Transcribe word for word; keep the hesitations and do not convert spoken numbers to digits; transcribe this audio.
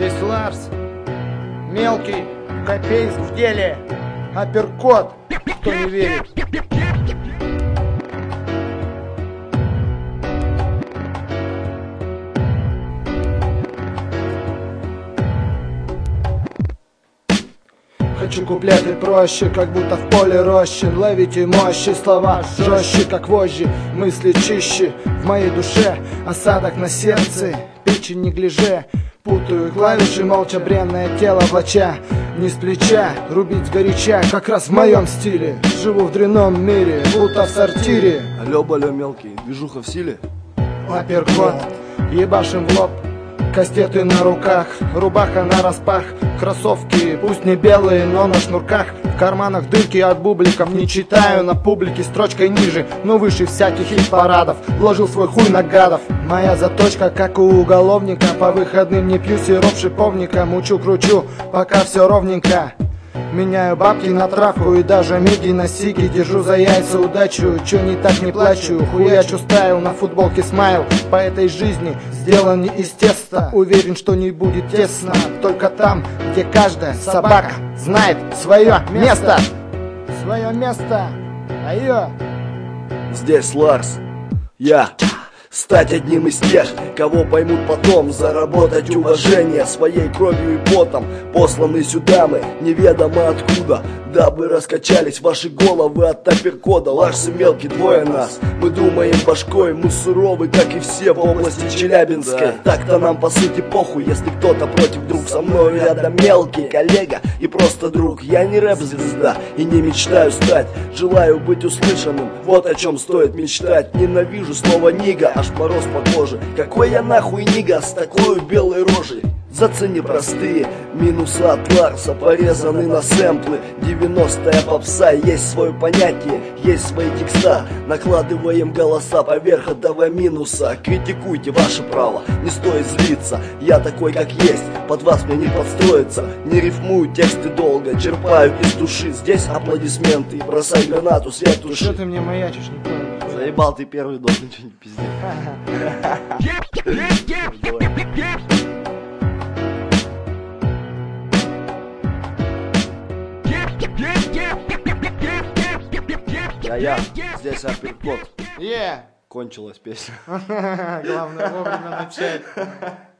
Здесь Ларс, мелкий, Копейск в деле, апперкот, кто не верит. Хочу куплеты проще, как будто в поле рощин. Ловите мощи, слова жестче, как вожжи. Мысли чище, в моей душе осадок на сердце, печень неглиже. Путаю клавиши, молча бренное тело влача. Не с плеча, рубить сгоряча, как раз в моем стиле. Живу в дрянном мире, будто в сортире. Алло, балё, мелкий, движуха в силе? Апперкот, ебашим в лоб, кастеты на руках, рубаха на распах. Кроссовки, пусть не белые, но на шнурках. В карманах дырки от бубликов. Не читаю на публике строчкой ниже, но выше всяких хит-парадов. Вложил свой хуй на гадов. Моя заточка, как у уголовника. По выходным не пью сироп шиповника. Мучу-кручу, пока все ровненько. Меняю бабки на травку и даже миги на сиги. Держу за яйца удачу, чё не так не плачу. Хуячу стайл, на футболке смайл. По этой жизни сделан не из теста. Уверен, что не будет тесно, только там, где каждая собака знает свое место. Свое место, айо. Здесь Ларс, я. Стать одним из тех, кого поймут потом. Заработать уважение своей кровью и потом. Посланы сюда мы, неведомо откуда, дабы раскачались ваши головы от апперкода. Ларс и мелкий, двое нас. Мы думаем башкой, мы суровы, как и все в области Челябинской. Так-то нам по сути похуй, если кто-то против. Друг со мной рядом мелкий, коллега и просто друг. Я не рэп-звезда и не мечтаю стать. Желаю быть услышанным, вот о чем стоит мечтать. Ненавижу слово нига, аж мороз по коже. Какой я нахуй нига с такой белой рожей? Зацени простые минусы от Ларса, порезаны на сэмплы. Девяностая попса, есть свое понятие, есть свои текста. Накладываем голоса поверх этого минуса. Критикуйте, ваше право, не стоит злиться. Я такой как есть, под вас мне не подстроиться. Не рифмую тексты долго, черпаю из души. Здесь аплодисменты, бросай гранату, свет туши. Что ты мне маячишь, не понял? Заебал, ты первый должен, ничего не пиздеть. Я-я, здесь апперкот. Yeah. Кончилась песня. Главное вовремя начать.